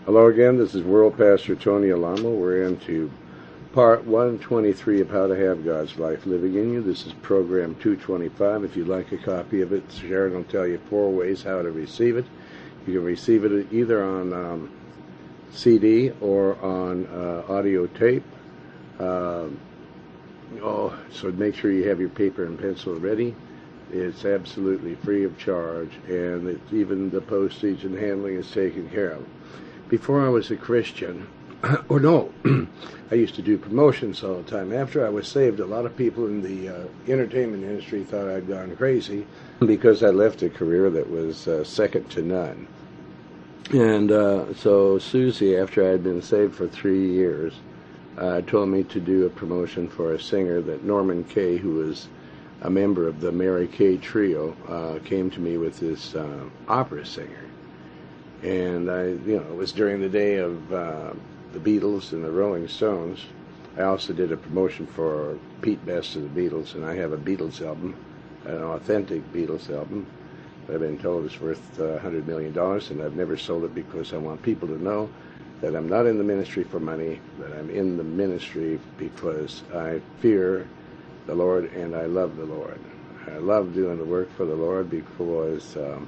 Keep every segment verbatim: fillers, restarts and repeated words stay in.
Hello again, this is World Pastor Tony Alamo. We're into part one twenty-three of How to Have God's Life Living in You. This is program two twenty-five. If you'd like a copy of it, Sharon will tell you four ways how to receive it. You can receive it either on um, C D or on uh, audio tape. Uh, oh, so make sure you have your paper and pencil ready. It's absolutely free of charge, and it's, even the postage and handling is taken care of. Before I was a Christian, or no, I used to do promotions all the time. After I was saved, a lot of people in the uh, entertainment industry thought I'd gone crazy because I left a career that was uh, second to none. And uh, so Susie, after I had been saved for three years, uh, told me to do a promotion for a singer that Norman Kay, who was a member of the Mary Kay Trio, uh, came to me with this uh, opera singer. And I, you know, it was during the day of uh, the Beatles and the Rolling Stones. I also did a promotion for Pete Best of the Beatles, and I have a Beatles album, an authentic Beatles album. I've been told it's worth uh, one hundred million dollars, and I've never sold it because I want people to know that I'm not in the ministry for money, that I'm in the ministry because I fear the Lord and I love the Lord. I love doing the work for the Lord because um,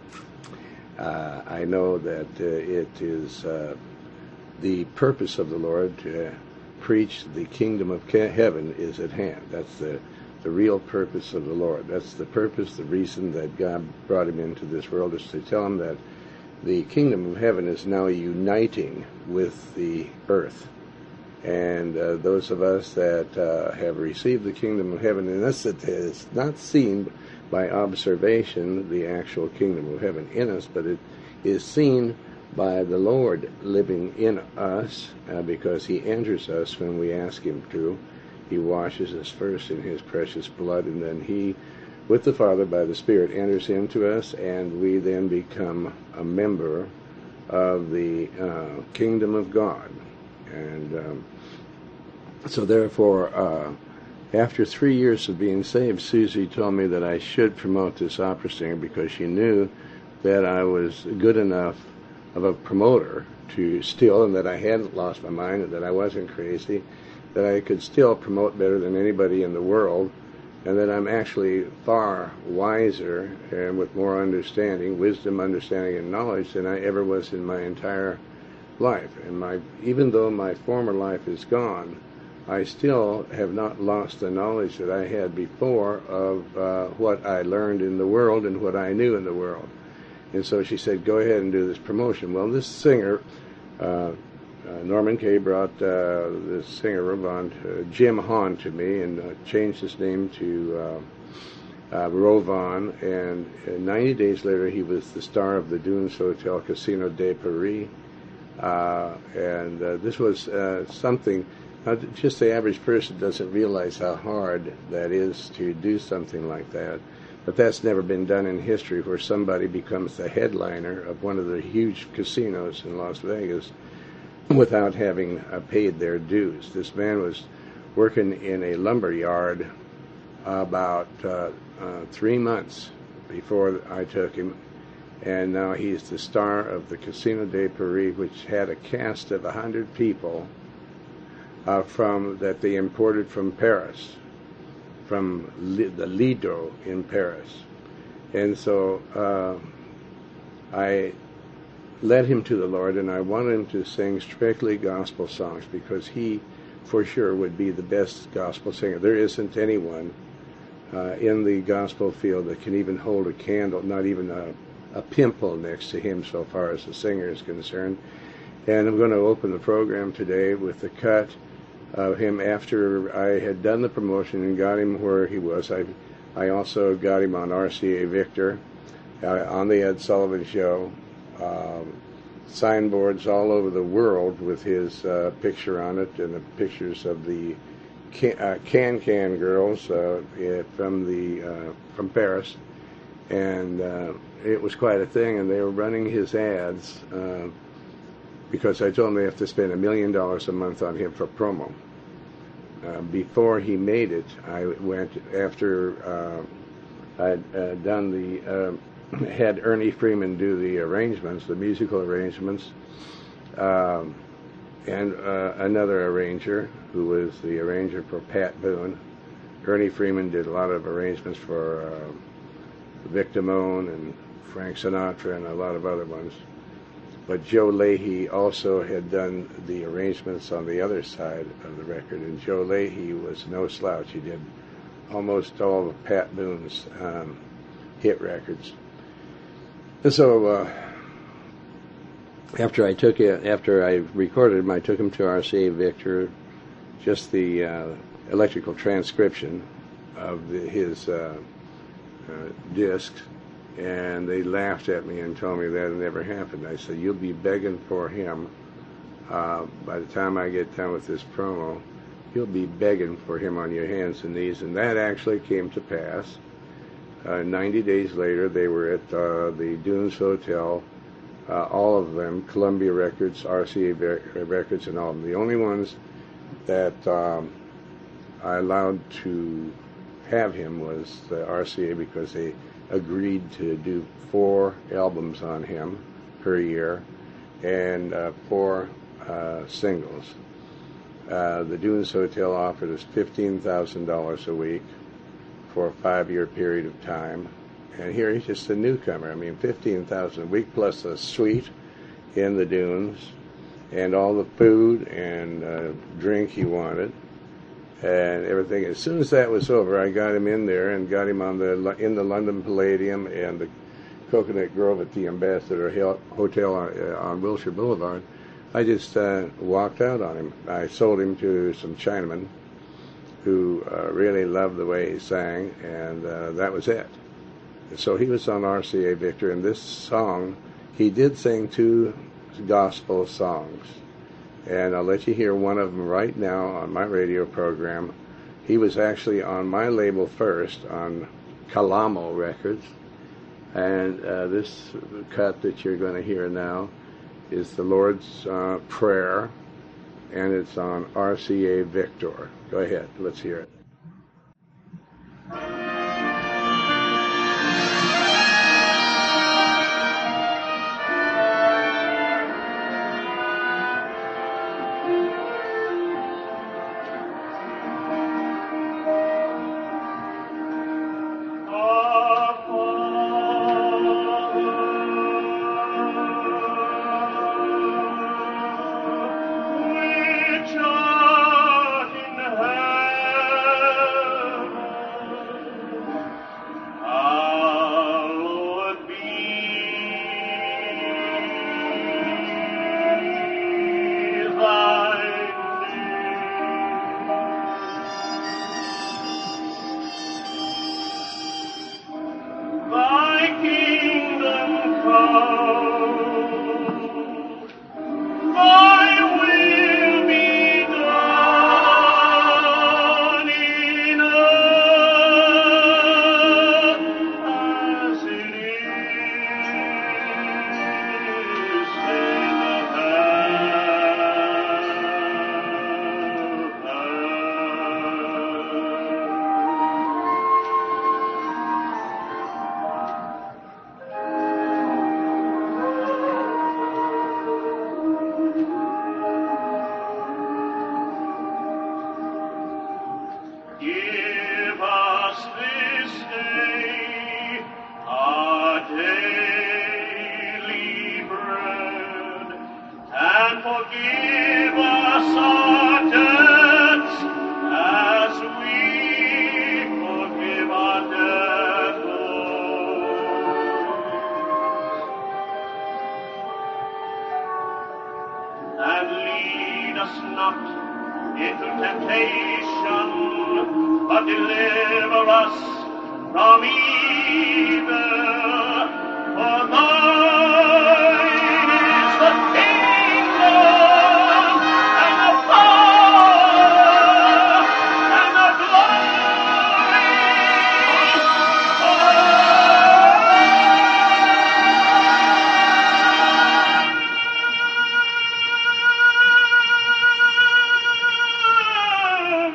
Uh, I know that uh, it is uh, the purpose of the Lord to uh, preach the kingdom of heaven is at hand. That's the, the real purpose of the Lord. That's the purpose, the reason that God brought him into this world, is to tell him that the kingdom of heaven is now uniting with the earth. And uh, those of us that uh, have received the kingdom of heaven, and this is not seen by observation, the actual kingdom of heaven in us, but it is seen by the Lord living in us uh, because he enters us when we ask him to. He washes us first in his precious blood, and then he, with the Father by the Spirit, enters into us, and we then become a member of the uh, kingdom of God. And um, so therefore, uh, after three years of being saved, Susie told me that I should promote this opera singer because she knew that I was good enough of a promoter to still, and that I hadn't lost my mind, and that I wasn't crazy, that I could still promote better than anybody in the world, and that I'm actually far wiser and with more understanding, wisdom, understanding, and knowledge than I ever was in my entire life. And my, even though my former life is gone, I still have not lost the knowledge that I had before of uh, what I learned in the world and what I knew in the world. And so she said, go ahead and do this promotion. Well, this singer, uh, uh, Norman Kay, brought uh, this singer, Rovon, uh, Jim Hahn, to me and uh, changed his name to uh, uh, Rovon. And uh, ninety days later, he was the star of the Dunes Hotel Casino de Paris. Uh, and uh, this was uh, something... Now, just the average person doesn't realize how hard that is to do something like that. But that's never been done in history, where somebody becomes the headliner of one of the huge casinos in Las Vegas without having uh, paid their dues. This man was working in a lumber yard about uh, uh, three months before I took him, and now he's the star of the Casino de Paris, which had a cast of one hundred people Uh, from that they imported from Paris, from Li- the Lido in Paris. And so uh, I led him to the Lord, and I wanted him to sing strictly gospel songs because he, for sure, would be the best gospel singer. There isn't anyone uh, in the gospel field that can even hold a candle, not even a, a pimple next to him so far as the singer is concerned. And I'm going to open the program today with the cut of him after I had done the promotion and got him where he was. I I also got him on R C A Victor, uh, on the Ed Sullivan Show, um, signboards all over the world with his uh, picture on it, and the pictures of the can uh, can, -can girls uh, from the uh, from Paris, and uh, it was quite a thing. And they were running his ads. Uh, because I told him they have to spend a million dollars a month on him for promo. Uh, before he made it, I went, after uh, I'd uh, done the, uh, had Ernie Freeman do the arrangements, the musical arrangements, Um, and uh, another arranger who was the arranger for Pat Boone. Ernie Freeman did a lot of arrangements for uh, Vic Damone and Frank Sinatra and a lot of other ones. But Joe Leahy also had done the arrangements on the other side of the record, and Joe Leahy was no slouch. He did almost all of Pat Boone's um, hit records. And so uh, after I took it, after I recorded him, I took him to R C A Victor, just the uh, electrical transcription of the, his uh, uh, discs. And they laughed at me and told me that had never happened. I said, you'll be begging for him. Uh, by the time I get done with this promo, you'll be begging for him on your hands and knees. And that actually came to pass. Uh, ninety days later, they were at uh, the Dunes Hotel, uh, all of them, Columbia Records, R C A Records, and all of them. The only ones that um, I allowed to have him was the R C A, because they agreed to do four albums on him per year and uh, four uh, singles. Uh, the Dunes Hotel offered us fifteen thousand dollars a week for a five-year period of time. And here he's just a newcomer. I mean, fifteen thousand dollars a week plus a suite in the Dunes and all the food and uh, drink he wanted and everything. As soon as that was over, I got him in there and got him on the in the London Palladium and the Coconut Grove at the Ambassador Hotel on, uh, on Wilshire Boulevard. I just uh, walked out on him. I sold him to some Chinamen who uh, really loved the way he sang, and uh, that was it. And so he was on R C A Victor, and this song, he did sing two gospel songs. And I'll let you hear one of them right now on my radio program. He was actually on my label first, on Kalamo Records. And uh, this cut that you're going to hear now is the Lord's uh, Prayer, and it's on R C A Victor. Go ahead, let's hear it.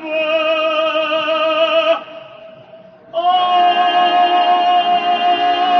Oh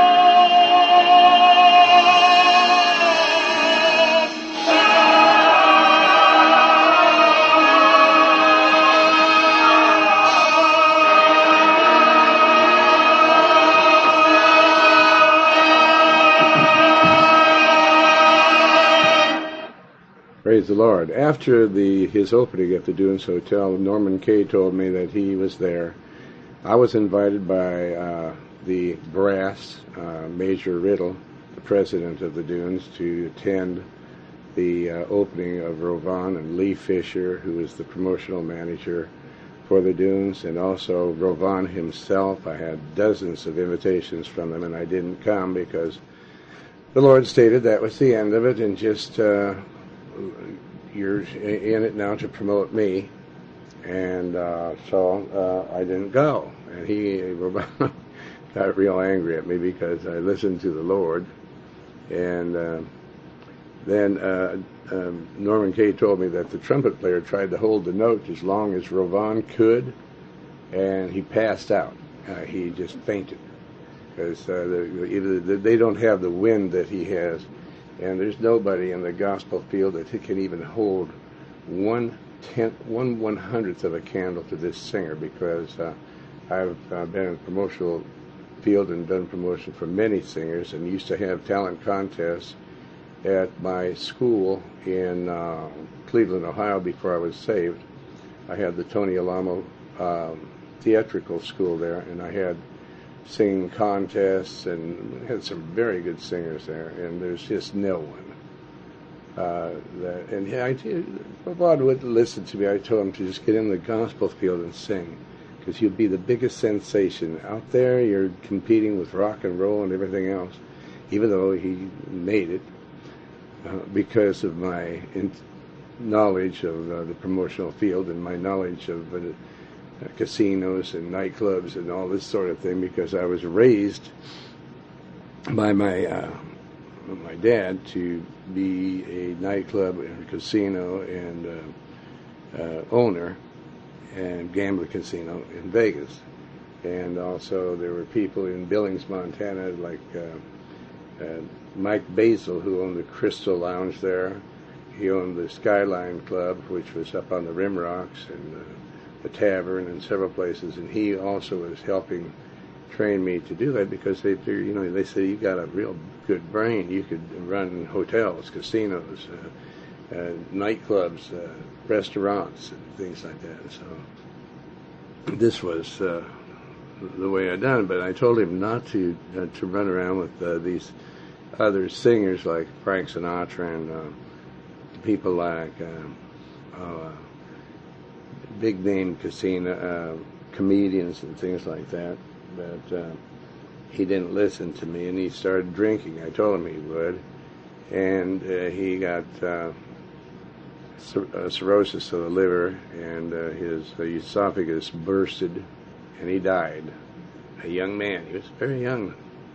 Praise the Lord. After the his opening at the Dunes Hotel, Norman Kay told me that he was there. I was invited by uh, the brass, uh, Major Riddle, the president of the Dunes, to attend the uh, opening of Rovan and Lee Fisher, who is the promotional manager for the Dunes, and also Rovan himself. I had dozens of invitations from them, and I didn't come because the Lord stated that was the end of it, and just uh, you're in it now to promote me. And uh, so uh, I didn't go. And he Rovan got real angry at me because I listened to the Lord. And uh, then uh, um, Norman Kay told me that the trumpet player tried to hold the note as long as Rovan could, and he passed out. Uh, he just fainted because uh, the, they don't have the wind that he has, and there's nobody in the gospel field that can even hold one tenth, one one hundredth of a candle to this singer, because uh, I've uh, been in the promotional field and done promotion for many singers, and used to have talent contests at my school in uh, Cleveland, Ohio, before I was saved. I had the Tony Alamo um, theatrical school there, and I had singing contests and had some very good singers there, and there's just no one. Uh, that, and yeah, I did, Bob would listen to me. I told him to just get in the gospel field and sing, because you'll be the biggest sensation. Out there, you're competing with rock and roll and everything else, even though he made it. Uh, because of my in- knowledge of uh, the promotional field and my knowledge of uh, uh, casinos and nightclubs and all this sort of thing, because I was raised by my uh, my dad to be a nightclub and a casino and uh, uh, owner and gambling casino in Vegas. And also there were people in Billings, Montana, like uh, uh, Mike Basil, who owned the Crystal Lounge there. He owned the Skyline Club, which was up on the Rim Rocks, and uh, the Tavern, and several places. And he also was helping train me to do that, because they figured, you know, they said, you got a real good brain. You could run hotels, casinos, uh, uh, nightclubs, uh, restaurants, and things like that. So this was uh, the way I done it. But I told him not to uh, to run around with uh, these other singers like Frank Sinatra and uh, people like uh, uh, big name casino uh, comedians and things like that. But uh, he didn't listen to me, and he started drinking. I told him he would, and uh, he got uh, cir- uh, cirrhosis of the liver, and uh, his uh, esophagus bursted, and he died. A young man. He was very young,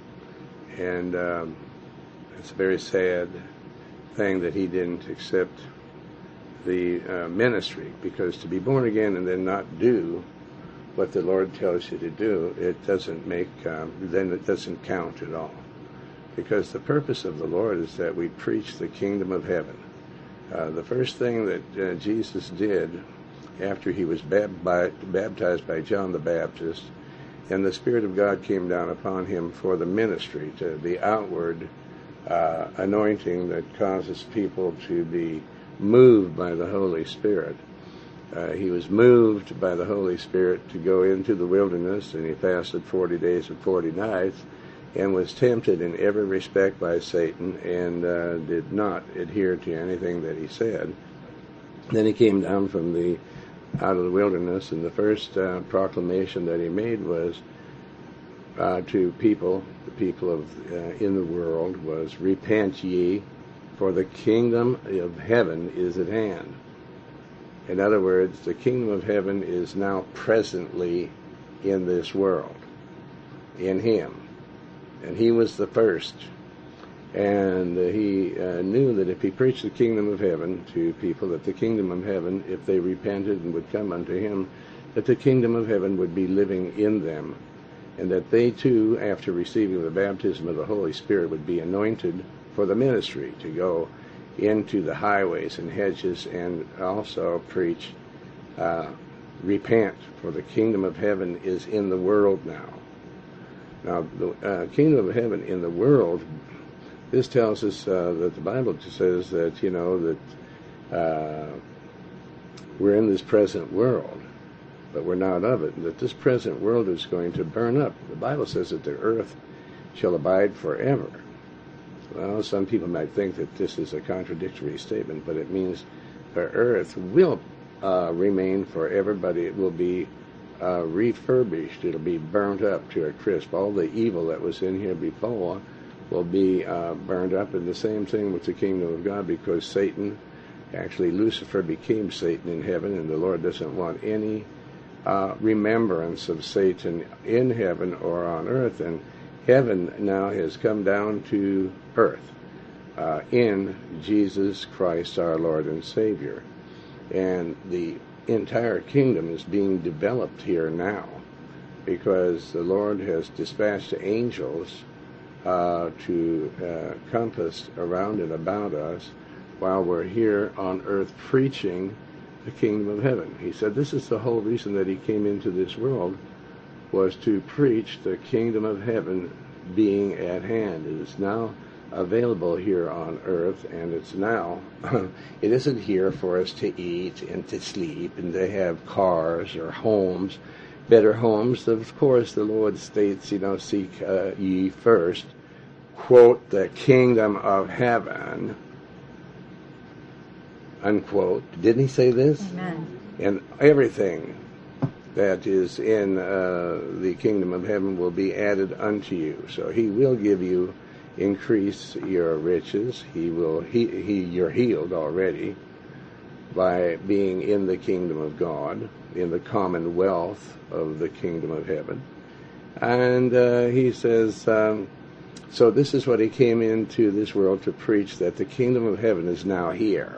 and um, it's a very sad thing that he didn't accept the uh, ministry, because to be born again and then not do what the Lord tells you to do, it doesn't make, um, then it doesn't count at all. Because the purpose of the Lord is that we preach the kingdom of heaven. Uh, the first thing that uh, Jesus did after he was bab- by, baptized by John the Baptist, and the Spirit of God came down upon him for the ministry, to the outward uh, anointing that causes people to be moved by the Holy Spirit. Uh, he was moved by the Holy Spirit to go into the wilderness, and he fasted forty days and forty nights, and was tempted in every respect by Satan, and uh, did not adhere to anything that he said. Then he came down from the out of the wilderness, and the first uh, proclamation that he made was uh, to people, the people of uh, in the world, was, "Repent ye, for the kingdom of heaven is at hand." In other words, the kingdom of heaven is now presently in this world, in him. And he was the first. And uh, he uh, knew that if he preached the kingdom of heaven to people, that the kingdom of heaven, if they repented and would come unto him, that the kingdom of heaven would be living in them, and that they too, after receiving the baptism of the Holy Spirit, would be anointed for the ministry to go into the highways and hedges and also preach, uh, repent, for the kingdom of heaven is in the world now. Now, the uh, kingdom of heaven in the world, this tells us uh, that the Bible says that, you know, that uh, we're in this present world, but we're not of it, and that this present world is going to burn up. The Bible says that the earth shall abide forever. Well, some people might think that this is a contradictory statement, but it means the earth will uh, remain forever, but it will be uh, refurbished. It'll be burnt up to a crisp. All the evil that was in here before will be uh, burned up, and the same thing with the kingdom of God, because Satan, actually Lucifer became Satan in heaven, and the Lord doesn't want any uh, remembrance of Satan in heaven or on earth, and heaven now has come down to earth uh, in Jesus Christ our Lord and Savior. And the entire kingdom is being developed here now, because the Lord has dispatched angels uh, to uh, compass around and about us while we're here on earth preaching the kingdom of heaven. He said this is the whole reason that he came into this world, was to preach the kingdom of heaven being at hand. It is now available here on earth, and it's now, it isn't here for us to eat and to sleep and to have cars or homes, better homes. Of course, the Lord states, you know, seek uh, ye first, quote, the kingdom of heaven, unquote. Didn't he say this? Amen. And everything that is in uh, the kingdom of heaven will be added unto you. So he will give you, increase your riches. He will, he, he, you're healed already by being in the kingdom of God, in the commonwealth of the kingdom of heaven. And uh, he says, um, so this is what he came into this world to preach, that the kingdom of heaven is now here.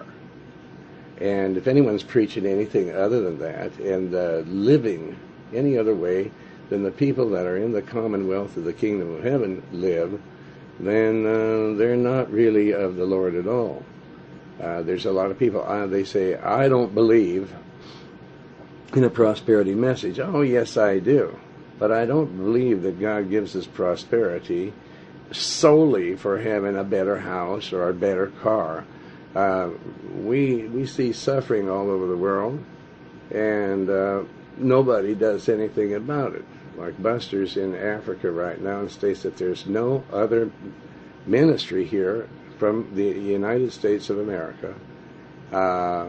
And if anyone's preaching anything other than that, and uh, living any other way than the people that are in the commonwealth of the kingdom of heaven live, then uh, they're not really of the Lord at all. Uh, there's a lot of people, uh, they say, I don't believe in a prosperity message. Oh, yes, I do. But I don't believe that God gives us prosperity solely for having a better house or a better car. Uh, we we see suffering all over the world, and uh, nobody does anything about it. Like Buster's in Africa right now and states that there's no other ministry here from the United States of America uh,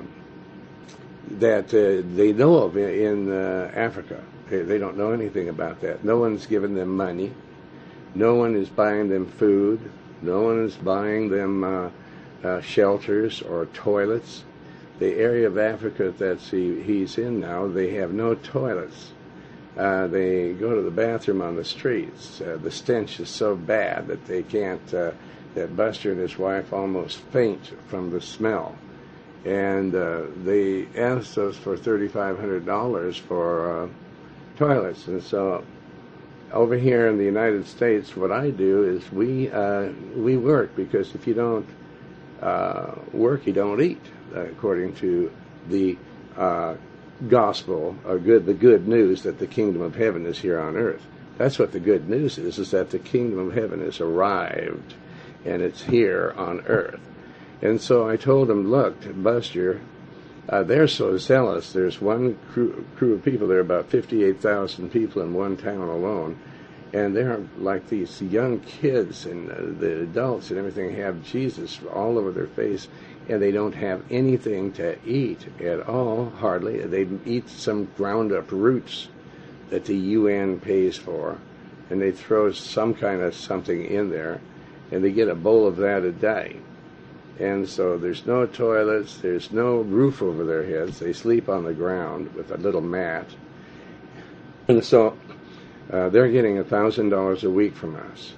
that uh, they know of in, in uh, Africa. They, they don't know anything about that. No one's given them money. No one is buying them food. No one is buying them Uh, Uh, shelters or toilets. The area of Africa that he, he's in now, they have no toilets. Uh, they go to the bathroom on the streets. Uh, the stench is so bad that they can't, uh, that Buster and his wife almost faint from the smell. And uh, they asked us for thirty-five hundred dollars for uh, toilets. And so over here in the United States, what I do is we, uh, we work, because if you don't Uh, work, you don't eat, uh, according to the uh, gospel, or good, the good news that the kingdom of heaven is here on earth. That's what the good news is, is that the kingdom of heaven has arrived, and it's here on earth. And so I told him, look, Buster, uh, they're so zealous. There's one crew, crew of people, there are about fifty-eight thousand people in one town alone, and they're like these young kids, and uh, the adults and everything have Jesus all over their face, and they don't have anything to eat at all, hardly. They eat some ground-up roots that the U N pays for, and they throw some kind of something in there, and they get a bowl of that a day. And so there's no toilets, there's no roof over their heads. They sleep on the ground with a little mat. And so Uh, they're getting a thousand dollars a week from us,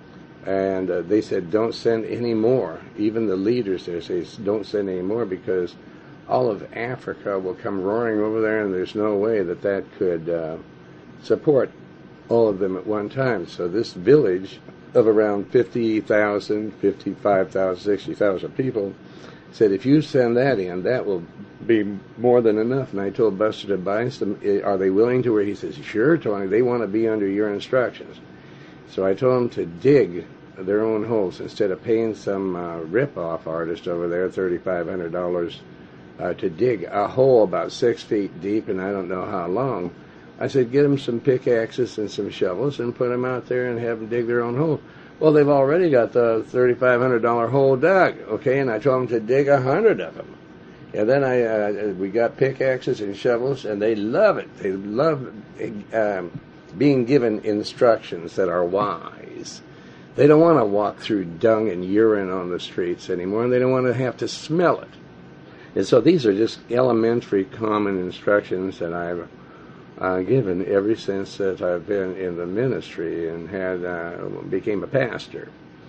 and uh, they said don't send any more. Even the leaders there say don't send any more, because all of Africa will come roaring over there, and there's no way that that could uh, support all of them at one time. So this village of around fifty thousand, fifty-five thousand, sixty thousand people said, if you send that in, that will be more than enough. And I told Buster to buy some. Are they willing to? Where he says, sure, Tony, they want to be under your instructions. So I told him to dig their own holes instead of paying some uh, rip-off artist over there thirty-five hundred dollars uh, to dig a hole about six feet deep and I don't know how long. I said, get them some pickaxes and some shovels and put them out there and have them dig their own hole. Well, they've already got the thirty-five hundred dollars hole dug, okay, and I told them to dig a hundred of them. And then I uh, we got pickaxes and shovels, and they love it. They love um, being given instructions that are wise. They don't want to walk through dung and urine on the streets anymore, and they don't want to have to smell it. And so these are just elementary common instructions that I've uh, given ever since that I've been in the ministry and had uh, became a pastor.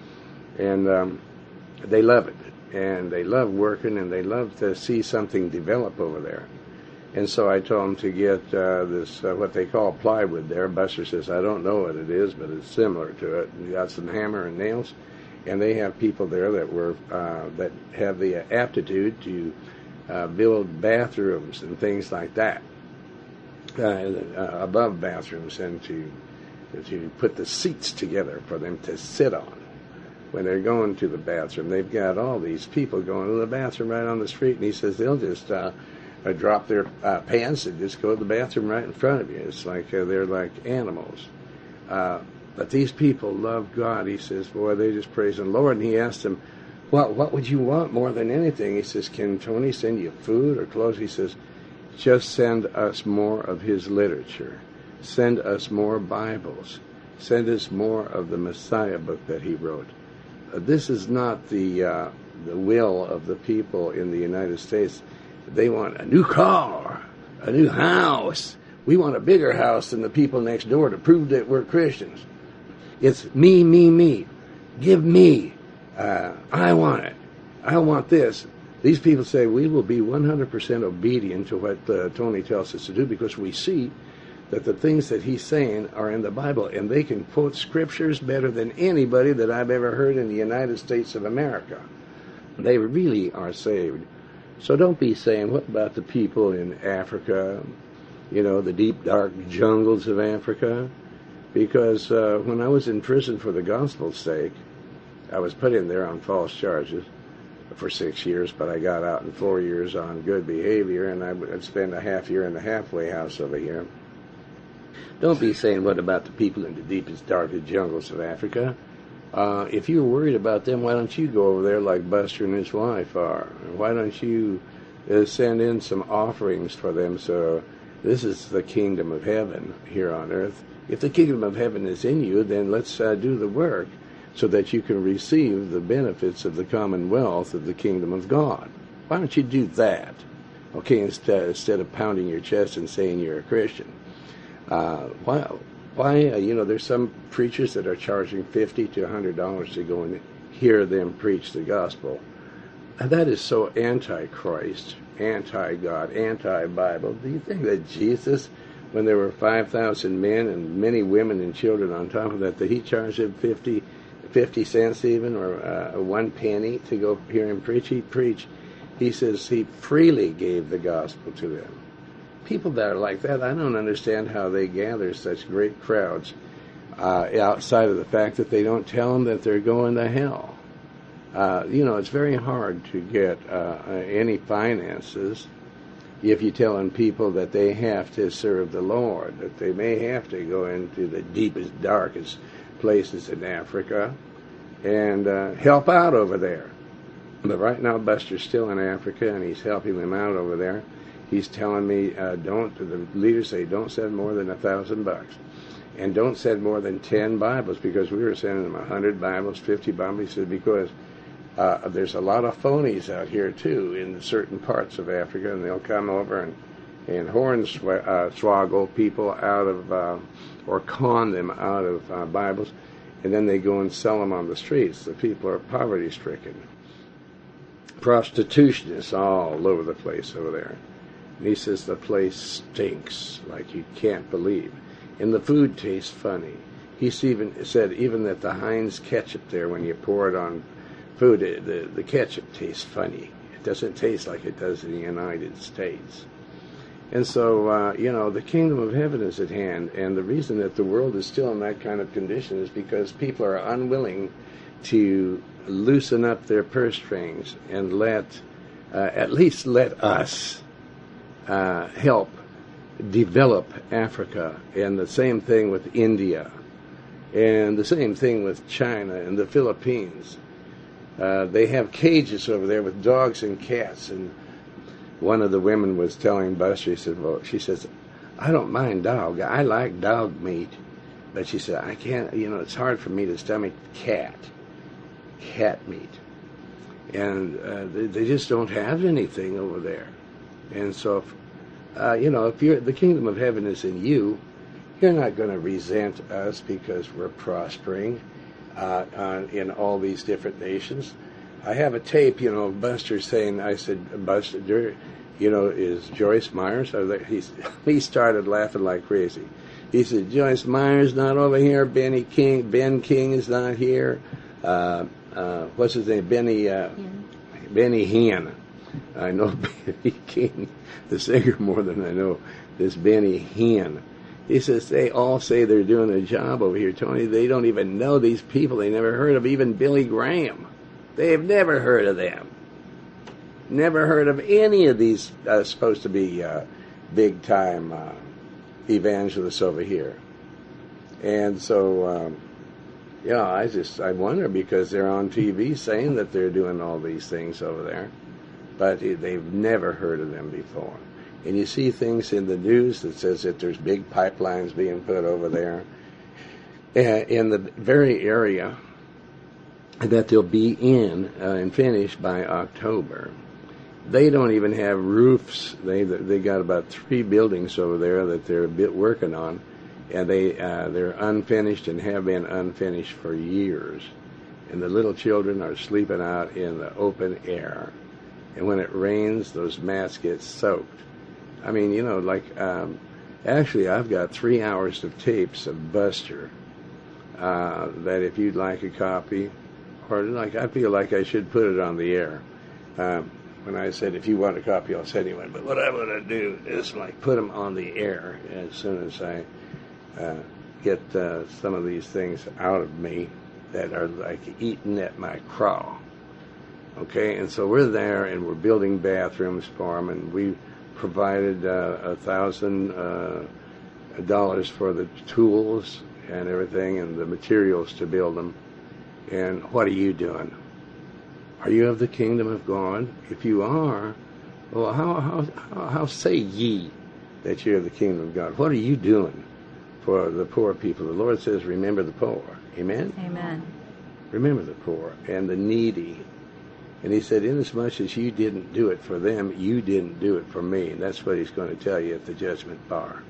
And um, they love it. And they love working, and they love to see something develop over there. And so I told them to get uh, this, uh, what they call plywood there. Buster says, I don't know what it is, but it's similar to it. You got some hammer and nails, and they have people there that were uh, that have the aptitude to uh, build bathrooms and things like that, uh, uh, above bathrooms, and to to put the seats together for them to sit on when they're going to the bathroom. They've got all these people going to the bathroom right on the street, and he says they'll just uh, uh, drop their uh, pants and just go to the bathroom right in front of you. It's like uh, they're like animals. Uh, but these people love God. He says, boy, they just praise the Lord. And he asked them, well, what would you want more than anything? He says, can Tony send you food or clothes? He says, just send us more of his literature. Send us more Bibles. Send us more of the Messiah book that he wrote. This is not the uh, the will of the people in the United States. They want a new car, a new house. We want a bigger house than the people next door to prove that we're Christians. It's me, me, me. Give me. Uh, I want it. I want this. These people say we will be one hundred percent obedient to what uh, Tony tells us to do because we see that the things that he's saying are in the Bible, and they can quote scriptures better than anybody that I've ever heard in the United States of America. They really are saved. So don't be saying, what about the people in Africa, you know, the deep, dark jungles of Africa? Because uh, when I was in prison for the gospel's sake, I was put in there on false charges for six years, but I got out in four years on good behavior, and I would spend a half year in the halfway house over here. Don't be saying, what about the people in the deepest, darkest jungles of Africa? Uh, if you're worried about them, why don't you go over there like Buster and his wife are? Why don't you uh, send in some offerings for them? So this is the kingdom of heaven here on earth. If the kingdom of heaven is in you, then let's uh, do the work so that you can receive the benefits of the commonwealth of the kingdom of God. Why don't you do that? Okay, instead, instead of pounding your chest and saying you're a Christian. Uh, why, why uh, you know, there's some preachers that are charging fifty to a hundred dollars to go and hear them preach the gospel. And that is so anti-Christ, anti-God, anti-Bible. Do you think that Jesus, when there were five thousand men and many women and children on top of that, that he charged them fifty, fifty cents even, or uh, one penny to go hear him preach? He preached. He says he freely gave the gospel to them. People that are like that, I don't understand how they gather such great crowds uh, outside of the fact that they don't tell them that they're going to hell. Uh, you know, it's very hard to get uh, any finances if you're telling people that they have to serve the Lord, that they may have to go into the deepest, darkest places in Africa and uh, help out over there. But right now, Buster's still in Africa, and he's helping them out over there. He's telling me, uh, don't, the leaders say, don't send more than a thousand bucks. And don't send more than ten Bibles, because we were sending them a hundred Bibles, fifty Bibles. He said, because uh, there's a lot of phonies out here, too, in certain parts of Africa, and they'll come over and, and hornswoggle uh, people out of, uh, or con them out of uh, Bibles, and then they go and sell them on the streets. The people are poverty-stricken. Prostitutionists all over the place over there. And he says the place stinks like you can't believe. And the food tastes funny. He's even said even that the Heinz ketchup there, when you pour it on food, the, the ketchup tastes funny. It doesn't taste like it does in the United States. And so, uh, you know, the kingdom of heaven is at hand. And the reason that the world is still in that kind of condition is because people are unwilling to loosen up their purse strings and let, uh, at least let us uh, help develop Africa. And the same thing with India. And the same thing with China and the Philippines. Uh, they have cages over there with dogs and cats. And one of the women was telling Buster, she said, well, she says, I don't mind dog. I like dog meat. But she said, I can't, you know, it's hard for me to stomach cat, cat meat. And uh, they, they just don't have anything over there. And so, if, uh, you know, if you're, the kingdom of heaven is in you, you're not going to resent us because we're prospering uh, on, in all these different nations. I have a tape, you know, of Buster saying, I said, Buster, you know, is Joyce Myers? He, he started laughing like crazy. He said, Joyce Myers not over here. Benny King, Ben King is not here. Uh, uh, what's his name? Benny, uh, yeah. Benny Hinn. I know Benny King, the singer, more than I know this Benny Hinn. He says, they all say they're doing a job over here, Tony. They don't even know these people. They never heard of even Billy Graham. They've never heard of them. Never heard of any of these uh, supposed to be uh, big-time uh, evangelists over here. And so, um, you know, I just, I wonder because they're on T V saying that they're doing all these things over there, but they've never heard of them before. And you see things in the news that says that there's big pipelines being put over there in the very area that they'll be in uh, and finished by October. They don't even have roofs. They they got about three buildings over there that they're a bit working on, and they uh, they're unfinished and have been unfinished for years. And the little children are sleeping out in the open air, and when it rains, those mats get soaked. I mean, you know, like um, actually, I've got three hours of tapes of Buster uh, that if you'd like a copy. Or like I feel like I should put it on the air. Um, when I said if you want a copy, I'll send you one. But what I want to do is like put them on the air as soon as I uh, get uh, some of these things out of me that are like eating at my craw. Okay, and so we're there and we're building bathrooms for them, and we provided uh, a thousand uh, dollars for the tools and everything and the materials to build them. And what are you doing? Are you of the kingdom of God? If you are, well, how how how, how say ye that you're of the kingdom of God? What are you doing for the poor people? The Lord says, remember the poor. Amen? Amen. Remember the poor and the needy. And he said, inasmuch as you didn't do it for them, you didn't do it for me. And that's what he's going to tell you at the judgment bar.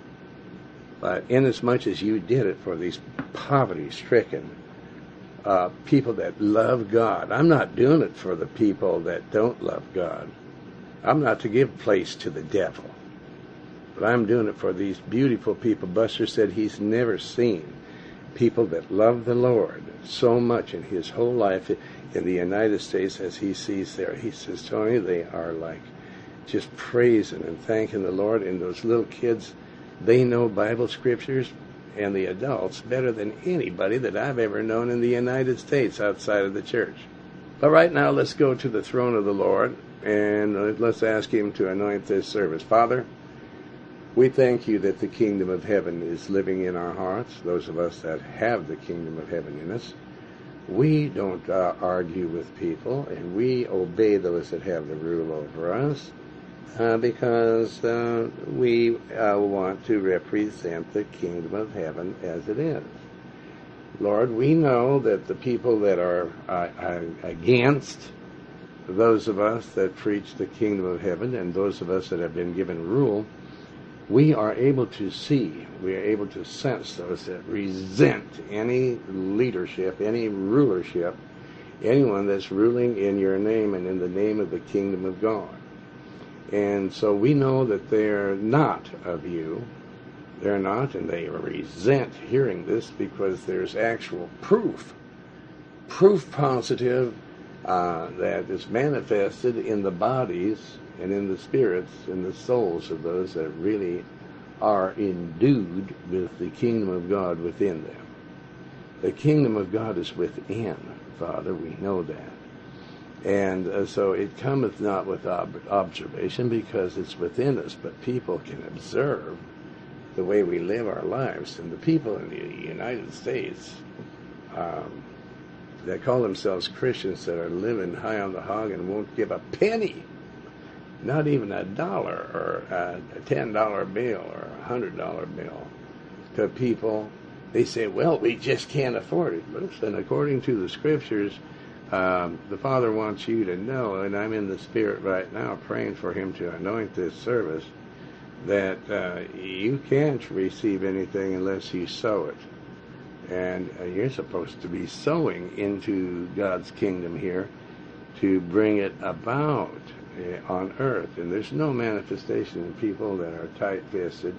But inasmuch as you did it for these poverty-stricken Uh, people that love God. I'm not doing it for the people that don't love God. I'm not to give place to the devil. But I'm doing it for these beautiful people. Buster said he's never seen people that love the Lord so much in his whole life in the United States as he sees there. He says, Tony, they are like just praising and thanking the Lord. And those little kids, they know Bible scriptures, and the adults better than anybody that I've ever known in the United States outside of the church. But right now, let's go to the throne of the Lord, and let's ask him to anoint this service. Father, we thank you that the kingdom of heaven is living in our hearts, those of us that have the kingdom of heaven in us. We don't uh, argue with people, and we obey those that have the rule over us. Uh, because uh, we uh, want to represent the kingdom of heaven as it is. Lord, we know that the people that are uh, against those of us that preach the kingdom of heaven and those of us that have been given rule, we are able to see, we are able to sense those that resent any leadership, any rulership, anyone that's ruling in your name and in the name of the kingdom of God. And so we know that they're not of you. They're not, and they resent hearing this because there's actual proof, proof positive uh, that is manifested in the bodies and in the spirits and the souls of those that really are endued with the kingdom of God within them. The kingdom of God is within, Father, we know that. And uh, so it cometh not with ob- observation because it's within us, but people can observe the way we live our lives. And the people in the United States um, that call themselves Christians that are living high on the hog and won't give a penny, not even a dollar or a ten dollar bill or a one hundred dollar bill to people, they say, well, we just can't afford it. Listen, according to the scriptures, um, the Father wants you to know, and I'm in the Spirit right now praying for Him to anoint this service, that uh, you can't receive anything unless you sow it. And uh, you're supposed to be sowing into God's kingdom here to bring it about uh, on earth. And there's no manifestation in people that are tight-fisted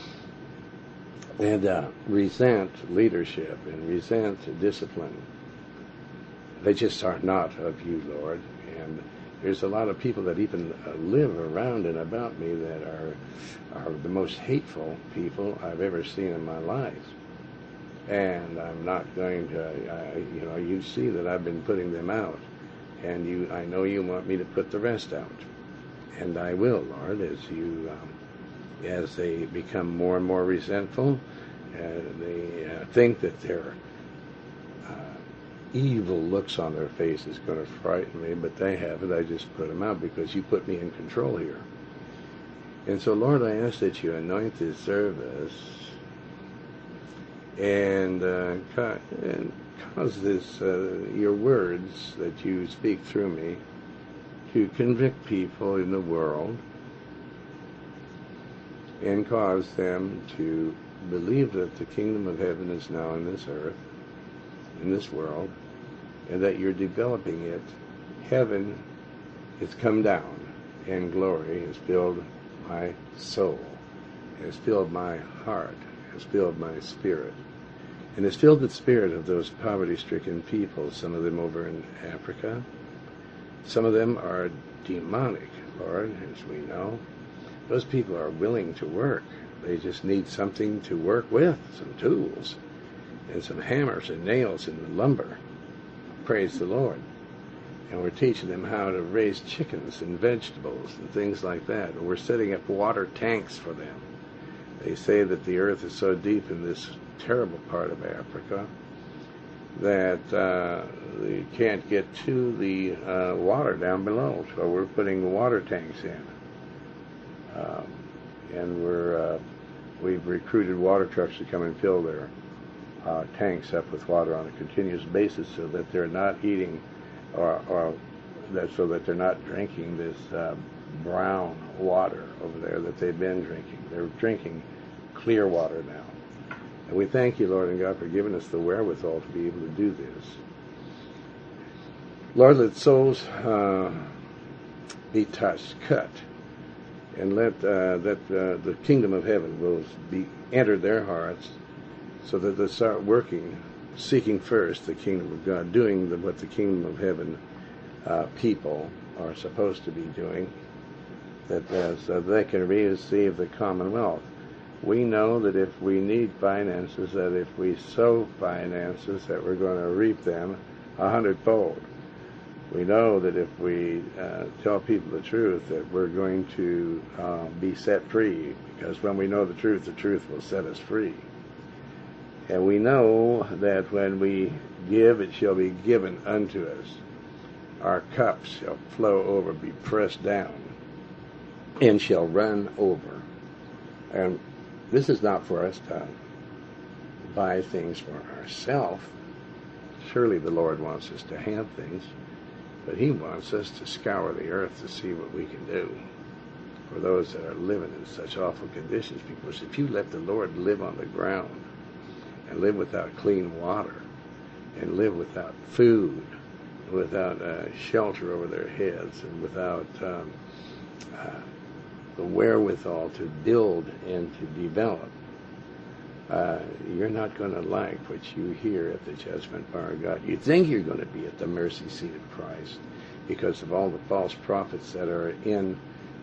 and uh, resent leadership and resent discipline. They just are not of you, Lord. And there's a lot of people that even uh, live around and about me that are are the most hateful people I've ever seen in my life. And I'm not going to, I, you know, you see that I've been putting them out. And you, I know you want me to put the rest out. And I will, Lord, as you, um, as they become more and more resentful, uh, they uh, think that their uh, evil looks on their face is going to frighten me, but they haven't. I just put them out because you put me in control here. And so, Lord, I ask that you anoint this service and, uh, ca- and cause this, uh, your words that you speak through me to convict people in the world and cause them to believe that the kingdom of heaven is now in this earth, in this world, and that you're developing it. Heaven has come down, and glory has filled my soul, has filled my heart, has filled my spirit, and has filled the spirit of those poverty-stricken people, some of them over in Africa. Some of them are demonic, Lord, as we know. Those people are willing to work. They just need something to work with, some tools, and some hammers and nails and lumber. Praise the Lord. And we're teaching them how to raise chickens and vegetables and things like that. And we're setting up water tanks for them. They say that the earth is so deep in this terrible part of Africa that uh, they can't get to the uh, water down below. So we're putting water tanks in. Um, and we're, uh, we've recruited water trucks to come and fill their uh, tanks up with water on a continuous basis so that they're not eating or, or that, so that they're not drinking this uh, brown water over there that they've been drinking. They're drinking clear water now. And we thank you, Lord and God, for giving us the wherewithal to be able to do this. Lord, let souls uh, be touched, cut, and let uh, that uh, the kingdom of heaven will be enter their hearts, so that they start working, seeking first the kingdom of God, doing the, what the kingdom of heaven uh, people are supposed to be doing, that uh, so they can receive the commonwealth. We know that if we need finances, that if we sow finances, that we're going to reap them a hundredfold. We know that if we uh, tell people the truth, that we're going to uh, be set free, because when we know the truth, the truth will set us free. And we know that when we give, it shall be given unto us. Our cups shall flow over, be pressed down, and shall run over. And this is not for us to buy things for ourselves. Surely the Lord wants us to have things, but He wants us to scour the earth to see what we can do for those that are living in such awful conditions. Because if you let the Lord live on the ground and live without clean water and live without food, without uh, shelter over their heads, and without um, uh, the wherewithal to build and to develop, uh, you're not going to like what you hear at the judgment bar of God. You think you're going to be at the mercy seat of Christ because of all the false prophets that are in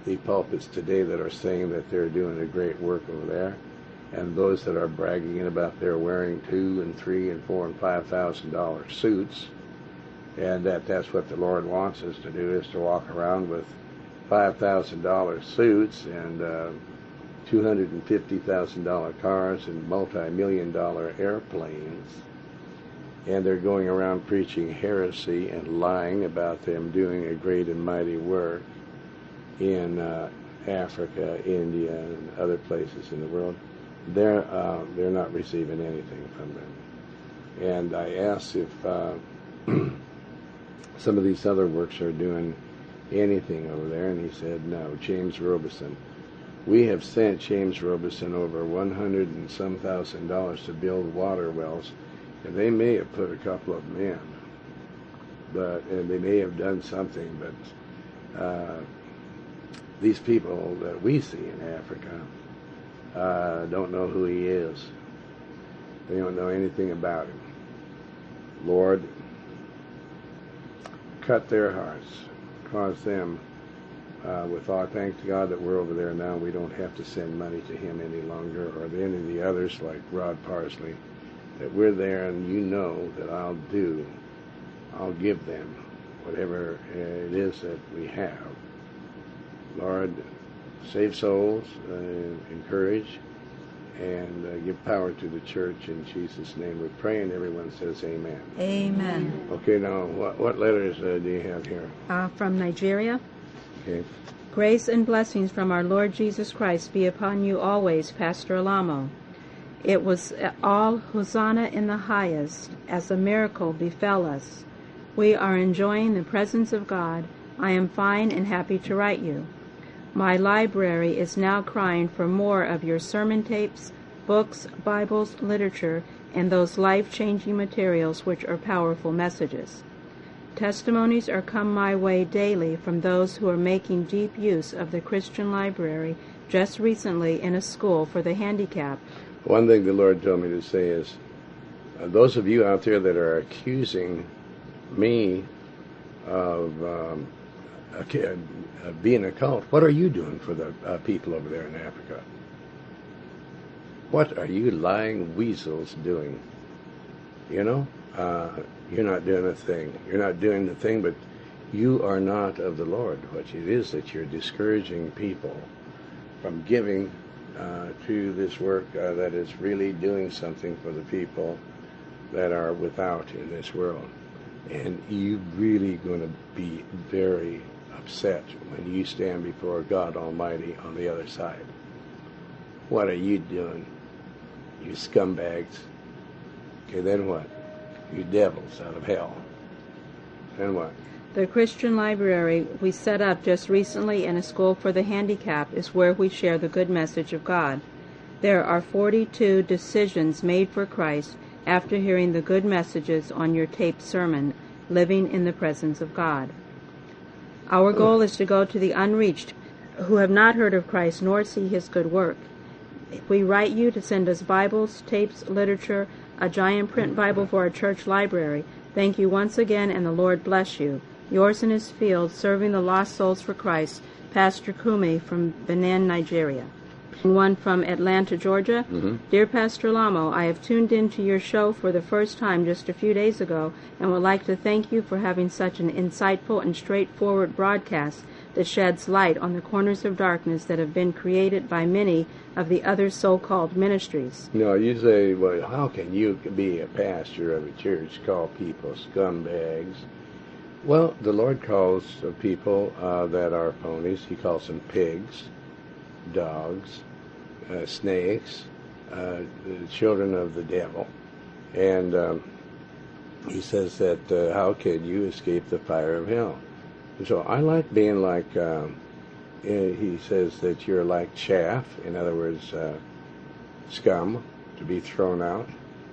the pulpits today that are saying that they're doing a great work over there, and those that are bragging about they're wearing two and three and four and five thousand dollar suits, and that that's what the Lord wants us to do, is to walk around with five thousand dollar suits and uh, two hundred fifty thousand dollar cars and multi-million dollar airplanes. And they're going around preaching heresy and lying about them doing a great and mighty work in uh, Africa, India, and other places in the world. They're uh, they're not receiving anything from them. And I asked if uh, some of these other works are doing anything over there, and he said no. James Robeson. We have sent James Robeson over one hundred and some thousand dollars to build water wells, and they may have put a couple of them in, but and they may have done something, but uh, these people that we see in Africa uh, don't know who he is. They don't know anything about him. Lord, cut their hearts, cause them, uh, with all thanks to God that we're over there now, we don't have to send money to him any longer, or to any of the others like Rod Parsley, that we're there, and you know that I'll do, I'll give them whatever it is that we have. Lord, save souls, uh, encourage, and uh, give power to the church. In Jesus' name we pray, and everyone says amen. Amen. Okay, now, what, what letters uh, do you have here? Uh, from Nigeria. Okay. Grace and blessings from our Lord Jesus Christ be upon you always, Pastor Alamo. It was all Hosanna in the highest, as a miracle befell us. We are enjoying the presence of God. I am fine and happy to write you. My library is now crying for more of your sermon tapes, books, Bibles, literature, and those life-changing materials which are powerful messages. Testimonies are come my way daily from those who are making deep use of the Christian library just recently in a school for the handicapped. One thing the Lord told me to say is, uh, those of you out there that are accusing me of um, uh, being a cult, what are you doing for the uh, people over there in Africa? What are you lying weasels doing? You know, uh, you're not doing a thing. You're not doing the thing, but you are not of the Lord. What it is that you're discouraging people from giving uh, to this work uh, that is really doing something for the people that are without in this world. And you're really going to be very upset when you stand before God Almighty on the other side. What are you doing, you scumbags? Okay, then what? You devils out of hell. Then what? The Christian library we set up just recently in a school for the handicapped is where we share the good message of God. There are forty-two decisions made for Christ after hearing the good messages on your taped sermon, Living in the Presence of God. Our goal is to go to the unreached who have not heard of Christ nor see his good work. We write you to send us Bibles, tapes, literature, a giant print Bible for our church library. Thank you once again, and the Lord bless you. Yours in his field, serving the lost souls for Christ, Pastor Kumi from Benin, Nigeria. And one from Atlanta, Georgia. Mm-hmm. Dear Pastor Lamo, I have tuned into your show for the first time just a few days ago and would like to thank you for having such an insightful and straightforward broadcast that sheds light on the corners of darkness that have been created by many of the other so-called ministries. No, you say, well, how can you be a pastor of a church call people scumbags? Well, the Lord calls people uh, that are phonies, he calls them pigs, dogs, uh, snakes, uh, the children of the devil. And um, he says that uh, how can you escape the fire of hell? So I like being like, um, he says that you're like chaff, in other words, uh, scum, to be thrown out.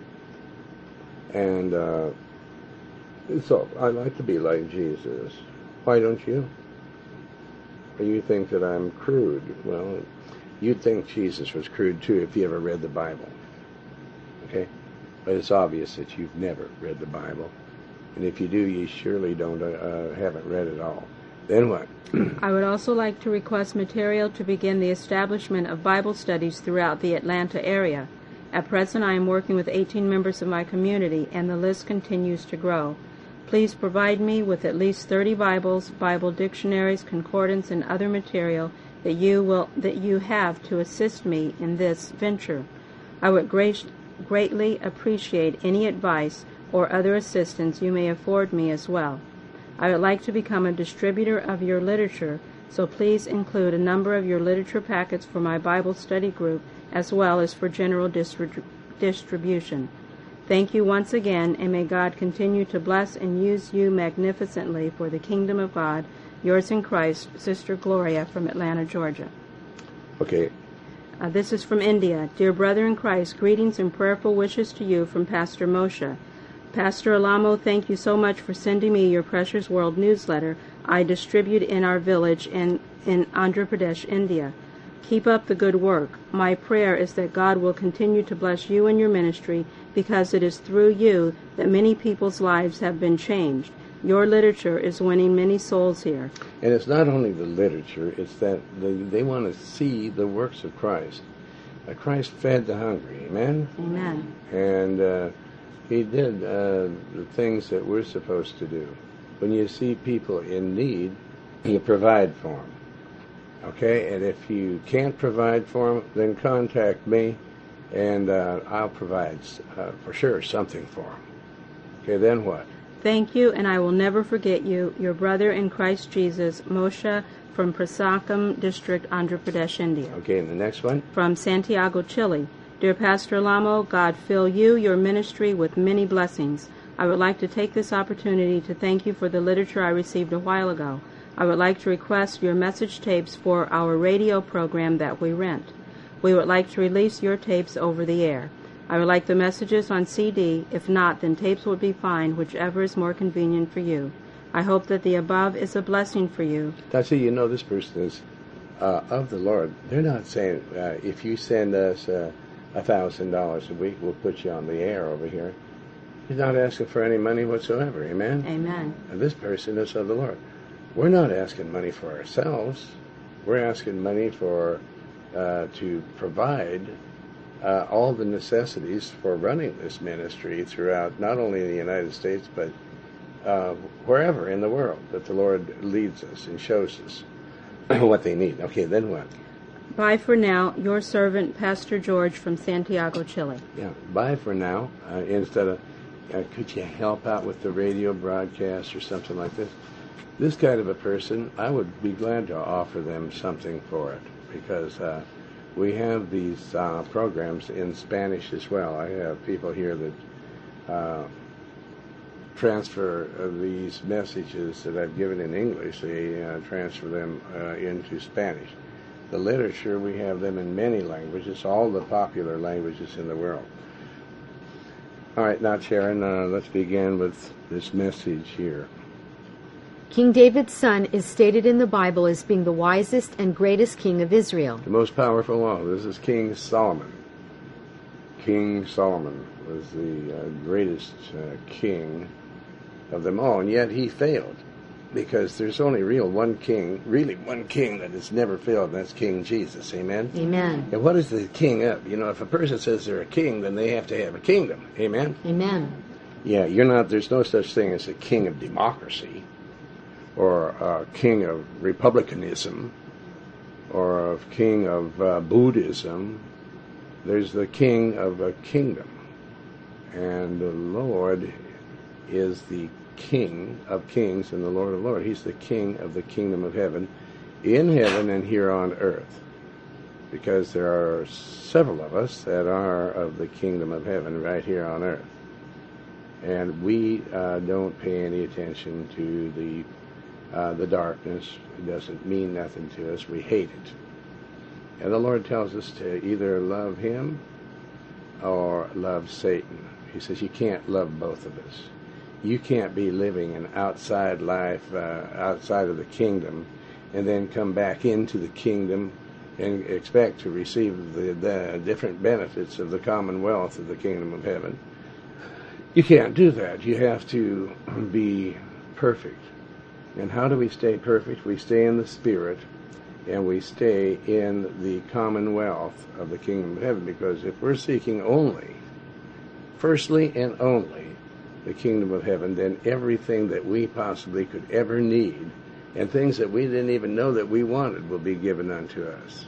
And uh, so I like to be like Jesus. Why don't you? You think that I'm crude. Well, you'd think Jesus was crude too if you ever read the Bible. Okay? But it's obvious that you've never read the Bible. And if you do, you surely don't uh, haven't read it all. Then what? I would also like to request material to begin the establishment of Bible studies throughout the Atlanta area. At present, I am working with eighteen members of my community, and the list continues to grow. Please provide me with at least thirty Bibles, Bible dictionaries, concordance, and other material that you will that you have to assist me in this venture. I would great, greatly appreciate any advice or other assistance you may afford me as well. I would like to become a distributor of your literature, so please include a number of your literature packets for my Bible study group as well as for general distrib- distribution. Thank you once again, and may God continue to bless and use you magnificently for the kingdom of God. Yours in Christ, Sister Gloria from Atlanta, Georgia. Okay. Uh, this is from India. Dear brother in Christ, greetings and prayerful wishes to you from Pastor Moshe. Pastor Alamo, thank you so much for sending me your Precious World newsletter I distribute in our village in, in Andhra Pradesh, India. Keep up the good work. My prayer is that God will continue to bless you and your ministry, because it is through you that many people's lives have been changed. Your literature is winning many souls here. And it's not only the literature, it's that they, they want to see the works of Christ. Uh, Christ fed the hungry, amen? Amen. And uh, he did uh, the things that we're supposed to do. When you see people in need, you provide for them. Okay? And if you can't provide for them, then contact me, and uh, I'll provide uh, for sure something for them. Okay, then what? Thank you, and I will never forget you, your brother in Christ Jesus, Moshe from Prasakam District, Andhra Pradesh, India. Okay, and the next one? From Santiago, Chile. Dear Pastor Lamo, God fill you, your ministry, with many blessings. I would like to take this opportunity to thank you for the literature I received a while ago. I would like to request your message tapes for our radio program that we rent. We would like to release your tapes over the air. I would like the messages on C D. If not, then tapes would be fine, whichever is more convenient for you. I hope that the above is a blessing for you. That's how you know this person is uh, of the Lord. They're not saying, uh, if you send us uh, one thousand dollars a week, we'll put you on the air over here. He's not asking for any money whatsoever, amen? Amen. And this person is of the Lord. We're not asking money for ourselves. We're asking money for uh, to provide Uh, all the necessities for running this ministry throughout not only the United States, but uh, wherever in the world that the Lord leads us and shows us what they need. Okay, then what? Bye for now. Your servant, Pastor George from Santiago, Chile. Yeah, bye for now. Uh, instead of, uh, could you help out with the radio broadcast or something like this? This kind of a person, I would be glad to offer them something for it, because uh, we have these uh, programs in Spanish as well. I have people here that uh, transfer uh, these messages that I've given in English. They uh, transfer them uh, into Spanish. The literature, we have them in many languages, all the popular languages in the world. All right, now, Sharon, uh, let's begin with this message here. King David's son is stated in the Bible as being the wisest and greatest king of Israel. The most powerful of all. This is King Solomon. King Solomon was the uh, greatest uh, king of them all, and yet he failed, because there's only real one king, really one king that has never failed, and that's King Jesus. Amen? Amen. And what is the king of? You know, if a person says they're a king, then they have to have a kingdom. Amen? Amen. Yeah, you're not, there's no such thing as a king of democracy, or a king of republicanism, or a king of uh, Buddhism. There's the king of a kingdom. And the Lord is the King of kings and the Lord of lords. He's the king of the kingdom of heaven, in heaven and here on earth. Because there are several of us that are of the kingdom of heaven right here on earth. And we uh, don't pay any attention to the Uh, the darkness. It doesn't mean nothing to us. We hate it. And the Lord tells us to either love him or love Satan. He says you can't love both of us. You can't be living an outside life, uh, outside of the kingdom, and then come back into the kingdom and expect to receive the, the different benefits of the commonwealth of the kingdom of heaven. You can't do that. You have to be perfect. And how do we stay perfect? We stay in the Spirit, and we stay in the commonwealth of the kingdom of heaven. Because if we're seeking only, firstly and only, the kingdom of heaven, then everything that we possibly could ever need, and things that we didn't even know that we wanted, will be given unto us.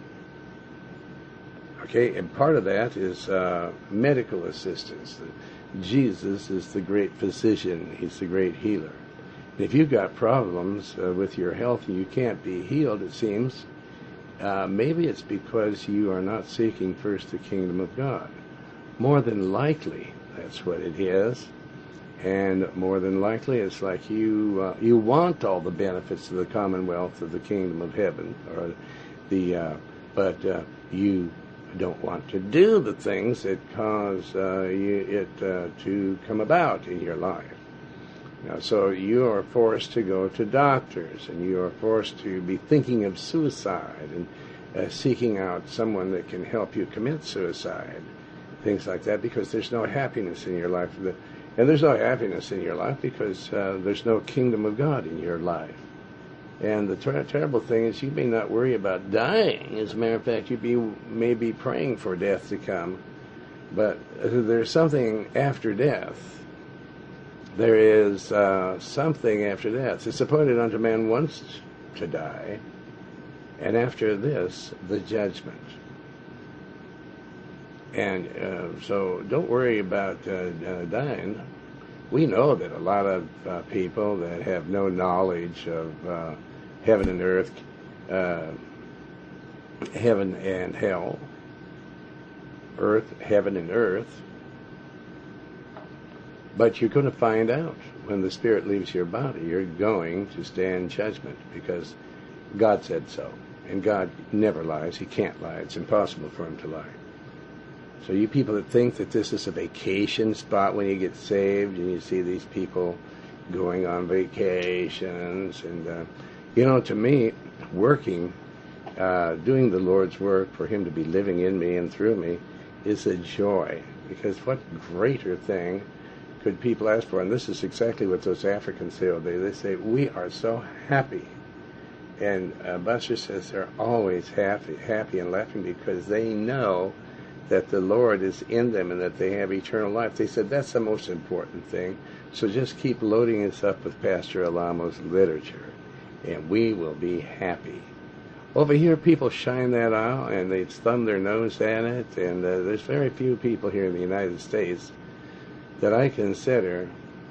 Okay, and part of that is uh, medical assistance. Jesus is the great physician. He's the great healer. And if you've got problems uh, with your health and you can't be healed, it seems, uh, maybe it's because you are not seeking first the kingdom of God. More than likely, that's what it is. And more than likely, it's like you uh, you want all the benefits of the commonwealth of the kingdom of heaven, or the uh, but uh, you don't want to do the things that cause uh, you, it uh, to come about in your life. Now, so you are forced to go to doctors, and you are forced to be thinking of suicide and uh, seeking out someone that can help you commit suicide, things like that, because there's no happiness in your life. And there's no happiness in your life because uh, there's no kingdom of God in your life. And the ter- terrible thing is you may not worry about dying. As a matter of fact, you be, may be praying for death to come. But there's something after death. There is uh, something after death. It's appointed unto man once to die, and after this, the judgment. And uh, so don't worry about uh, uh, dying. We know that a lot of uh, people that have no knowledge of uh, heaven and earth, uh, heaven and hell, earth, heaven and earth, but you're going to find out when the spirit leaves your body, you're going to stand judgment because God said so. And God never lies. He can't lie. It's impossible for him to lie. So you people that think that this is a vacation spot when you get saved, and you see these people going on vacations, and, uh, you know, to me, working, uh, doing the Lord's work for him to be living in me and through me is a joy. Because what greater thing could people ask for? And this is exactly what those Africans say all day. They say, we are so happy. And uh, Buster says they're always happy, happy and laughing because they know that the Lord is in them and that they have eternal life. They said that's the most important thing. So just keep loading us up with Pastor Alamo's literature, and we will be happy. Over here, people shine that out, and they thumb their nose at it, and uh, there's very few people here in the United States that I consider,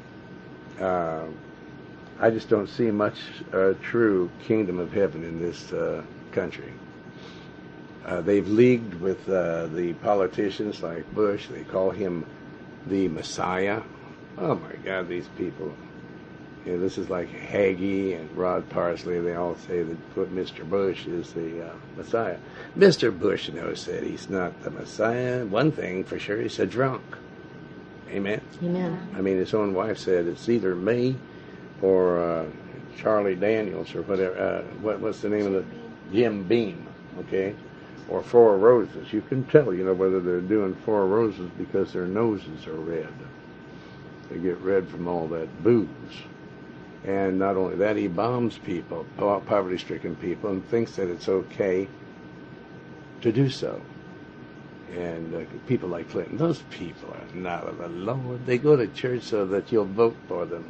uh, I just don't see much uh, true kingdom of heaven in this uh, country. Uh, they've leagued with uh, the politicians like Bush. They call him the Messiah. Oh, my God, these people. You know, this is like Hagee and Rod Parsley. They all say that Mister Bush is the uh, Messiah. Mister Bush knows that he's not the Messiah. One thing for sure, he's a drunk. Amen? Amen. I mean, his own wife said it's either me or uh, Charlie Daniels or whatever. Uh, what, what's the name of the... Jim Beam, okay? Or Four Roses. You can tell, you know, whether they're doing Four Roses because their noses are red. They get red from all that booze. And not only that, he bombs people, poverty-stricken people, and thinks that it's okay to do so. And uh, people like Clinton, those people are not of the Lord. They go to church so that you'll vote for them.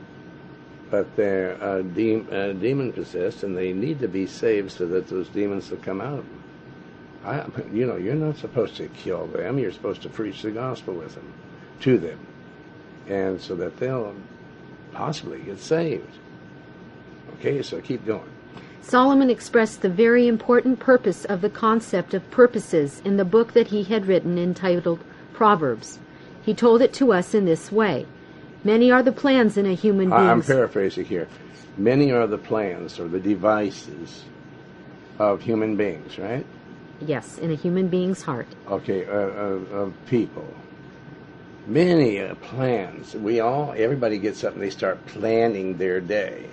But they're uh, de- uh, demon-possessed, and they need to be saved so that those demons will come out of them. I, you know, you're not supposed to kill them. You're supposed to preach the gospel with them, to them, and so that they'll possibly get saved. Okay, so keep going. Solomon expressed the very important purpose of the concept of purposes in the book that he had written entitled Proverbs. He told it to us in this way. Many are the plans in a human being's... I'm paraphrasing here. Many are the plans or the devices of human beings, right? Yes, in a human being's heart. Okay, uh, of, of people. Many uh, plans. We all, everybody gets up and they start planning their day.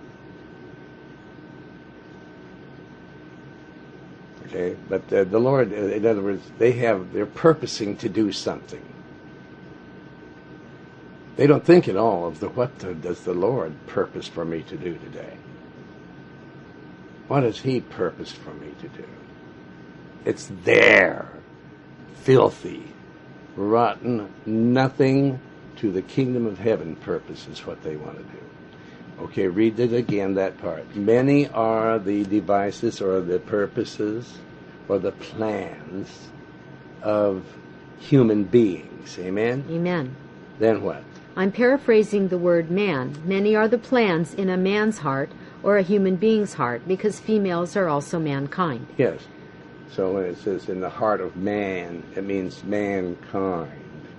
Okay, but uh, the Lord, uh, in other words, they have, they're purposing to do something. They don't think at all of the what the, does the Lord purpose for me to do today? What has He purposed for me to do? It's there, filthy, rotten, nothing to the kingdom of heaven purpose is what they want to do. Okay, read it again, that part. Many are the devices or the purposes or the plans of human beings. Amen? Amen. Then what? I'm paraphrasing the word man. Many are the plans in a man's heart or a human being's heart, because females are also mankind. Yes. So when it says in the heart of man, it means mankind.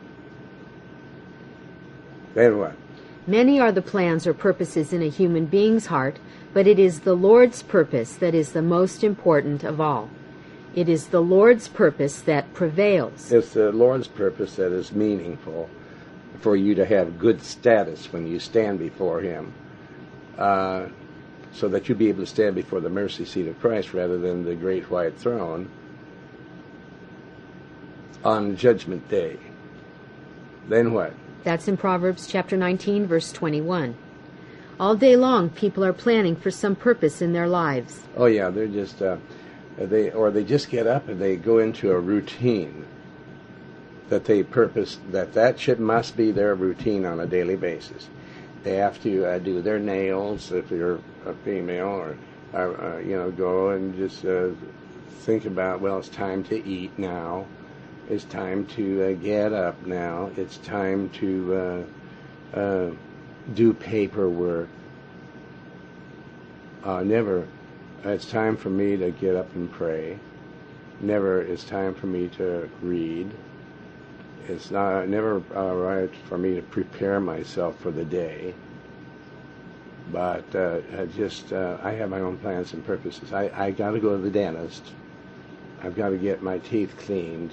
Then what? Many are the plans or purposes in a human being's heart, but it is the Lord's purpose that is the most important of all. It is the Lord's purpose that prevails. It's the Lord's purpose that is meaningful for you to have good status when you stand before Him, uh, so that you be able to stand before the mercy seat of Christ rather than the great white throne on Judgment Day. Then what? That's in Proverbs chapter nineteen, verse twenty-one. All day long, people are planning for some purpose in their lives. Oh yeah, they're just uh, they or they just get up and they go into a routine that they purpose that that should must be their routine on a daily basis. They have to uh, do their nails if you're a female, or uh, uh, you know, go and just uh, think about, well, it's time to eat now. It's time to uh, get up now. It's time to uh, uh, do paperwork. Uh, never, it's time for me to get up and pray. Never, it's time for me to read. It's not never uh, right for me to prepare myself for the day. But uh, I just, uh, I have my own plans and purposes. I, I got to go to the dentist. I've got to get my teeth cleaned.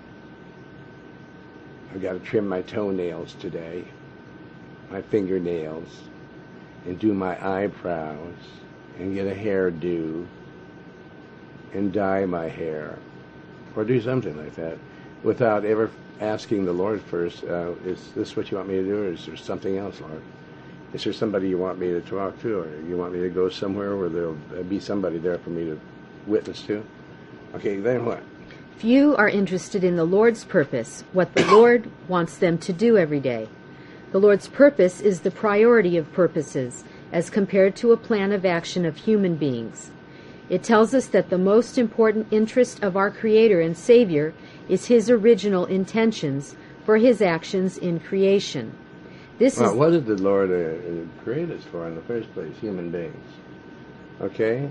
I've got to trim my toenails today, my fingernails, and do my eyebrows, and get a hairdo, and dye my hair, or do something like that, without ever asking the Lord first, uh, is this what you want me to do, or is there something else, Lord? Is there somebody you want me to talk to, or you want me to go somewhere where there'll be somebody there for me to witness to? Okay, then what? Few are interested in the Lord's purpose, what the Lord wants them to do every day. The Lord's purpose is the priority of purposes, as compared to a plan of action of human beings. It tells us that the most important interest of our Creator and Savior is His original intentions for His actions in creation. This well, is what did the Lord uh, create us for in the first place? Human beings. Okay?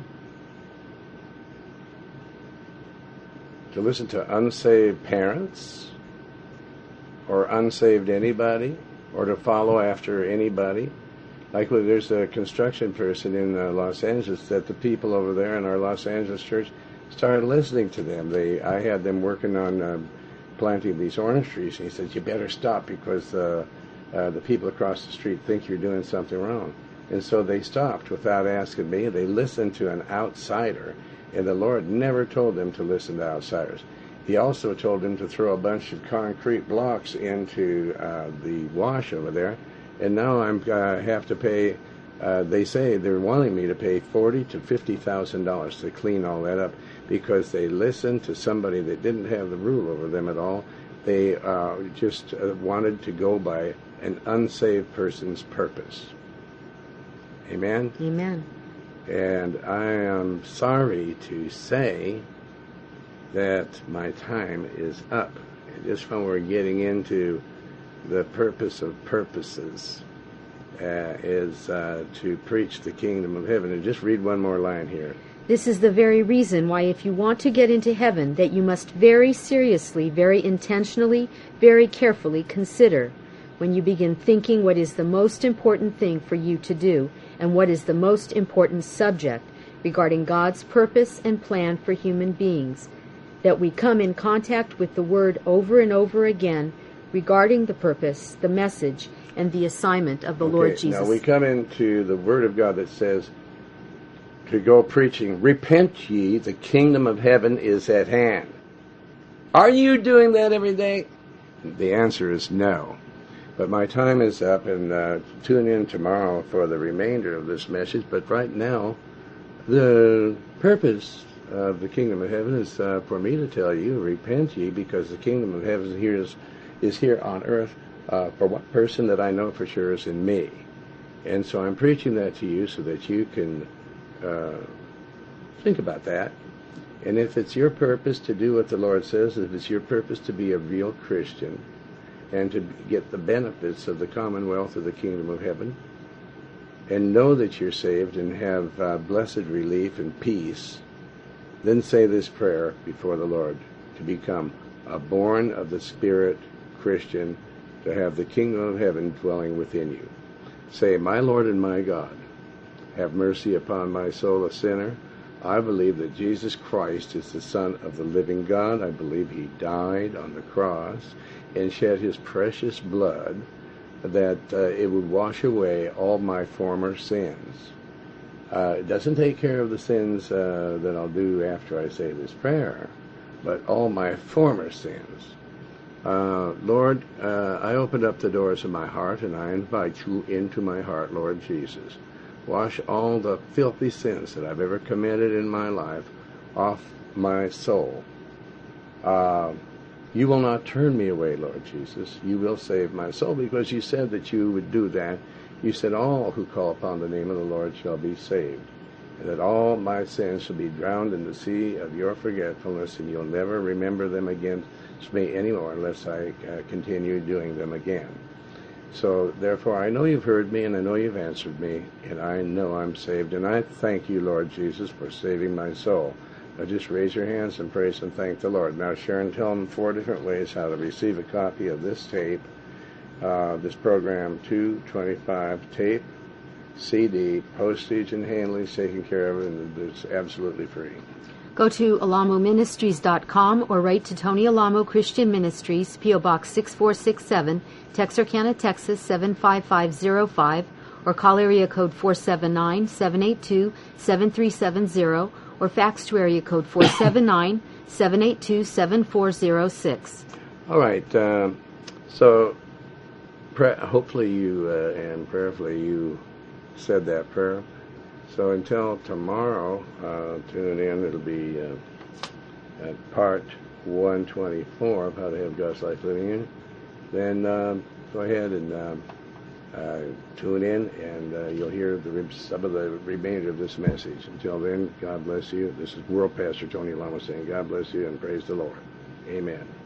To listen to unsaved parents, or unsaved anybody, or to follow after anybody. Like when there's a construction person in uh, Los Angeles that the people over there in our Los Angeles church started listening to them. They, I had them working on uh, planting these orange trees, and he said, you better stop because uh, uh, the people across the street think you're doing something wrong. And so they stopped without asking me. They listened to an outsider, and the Lord never told them to listen to outsiders. He also told them to throw a bunch of concrete blocks into uh, the wash over there, and now I'm uh, have to pay. Uh, they say they're wanting me to pay forty to fifty thousand dollars to clean all that up because they listened to somebody that didn't have the rule over them at all. They uh, just uh, wanted to go by an unsaved person's purpose. Amen. Amen. And I am sorry to say that my time is up. And just when we're getting into the purpose of purposes uh, is uh, to preach the kingdom of heaven. And just read one more line here. This is the very reason why if you want to get into heaven, that you must very seriously, very intentionally, very carefully consider when you begin thinking what is the most important thing for you to do and what is the most important subject regarding God's purpose and plan for human beings, that we come in contact with the Word over and over again regarding the purpose, the message, and the assignment of the okay, Lord Jesus. Now we come into the Word of God that says to go preaching, repent ye, the kingdom of heaven is at hand. Are you doing that every day? The answer is no. But my time is up, and uh, tune in tomorrow for the remainder of this message. But right now, the purpose of the kingdom of heaven is uh, for me to tell you, repent ye, because the kingdom of heaven here is, is here on earth uh, for one person that I know for sure is in me. And so I'm preaching that to you so that you can uh, think about that. And if it's your purpose to do what the Lord says, if it's your purpose to be a real Christian and to get the benefits of the commonwealth of the kingdom of heaven, and know that you're saved and have uh, blessed relief and peace, then say this prayer before the Lord to become a born of the Spirit Christian, to have the kingdom of heaven dwelling within you. Say, my Lord and my God, have mercy upon my soul, a sinner. I believe that Jesus Christ is the Son of the living God. I believe he died on the cross and shed his precious blood, that uh, it would wash away all my former sins. Uh, it doesn't take care of the sins uh, that I'll do after I say this prayer, but all my former sins. Uh, Lord, uh, I opened up the doors of my heart, and I invite you into my heart, Lord Jesus. Wash all the filthy sins that I've ever committed in my life off my soul. Uh, you will not turn me away, Lord Jesus. You will save my soul, because you said that you would do that. You said all who call upon the name of the Lord shall be saved, and that all my sins shall be drowned in the sea of your forgetfulness, and you'll never remember them against me anymore unless I uh, continue doing them again. So, therefore, I know you've heard me, and I know you've answered me, and I know I'm saved. And I thank you, Lord Jesus, for saving my soul. Now just raise your hands and praise and thank the Lord. Now, Sharon, tell them four different ways how to receive a copy of this tape, uh, this program two twenty-five tape, C D, postage and handling taken care of, and it's absolutely free. Go to alamo ministries dot com or write to Tony Alamo Christian Ministries, P O Box six four six seven, Texarkana, Texas seven five five zero five, or call area code four seven nine, seven eight two, seven three seven zero, or fax to area code four seven nine, seven eight two, seven four zero six. All right. Uh, so pre- hopefully you uh, and prayerfully you said that prayer. So until tomorrow, uh, tune in. It'll be uh, at part one twenty-four of How to Have God's Life Living In. Then uh, go ahead and uh, uh, tune in, and uh, you'll hear the re- some of the remainder of this message. Until then, God bless you. This is World Pastor Tony Alamo saying God bless you and praise the Lord. Amen.